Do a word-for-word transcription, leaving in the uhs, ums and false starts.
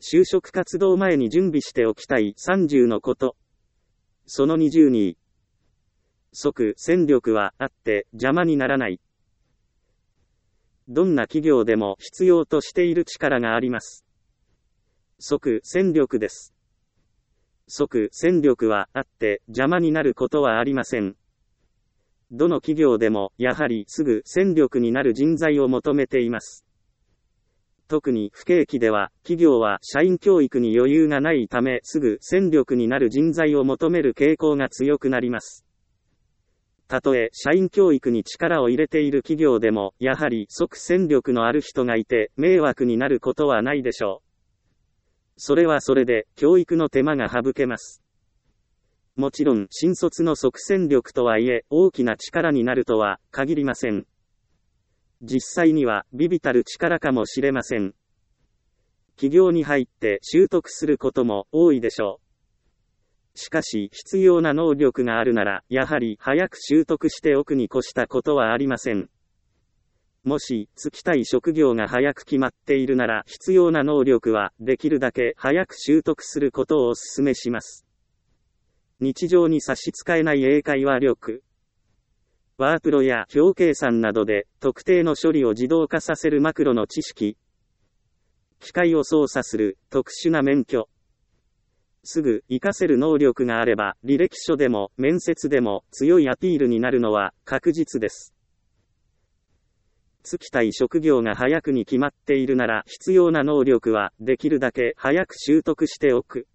就職活動前に準備しておきたいさんじゅうのこと。そのにじゅうに。即戦力はあって邪魔にならない。どんな企業でも必要としている力があります。即戦力です。即戦力はあって邪魔になることはありません。どの企業でもやはりすぐ戦力になる人材を求めています。特に不景気では企業は社員教育に余裕がないためすぐ戦力になる人材を求める傾向が強くなります。たとえ社員教育に力を入れている企業でもやはり即戦力のある人がいて迷惑になることはないでしょう。それはそれで教育の手間が省けます。もちろん新卒の即戦力とはいえ大きな力になるとは限りません。実際には微々たる力かもしれません。企業に入って習得することも多いでしょう。しかし必要な能力があるならやはり早く習得しておくに越したことはありません。もし就きたい職業が早く決まっているなら必要な能力はできるだけ早く習得することをお勧めします。日常に差し支えない英会話力。ワープロや表計算などで特定の処理を自動化させるマクロの知識。機械を操作する特殊な免許。すぐ活かせる能力があれば履歴書でも面接でも強いアピールになるのは確実です。就きたい職業が早くに決まっているなら必要な能力はできるだけ早く習得しておく。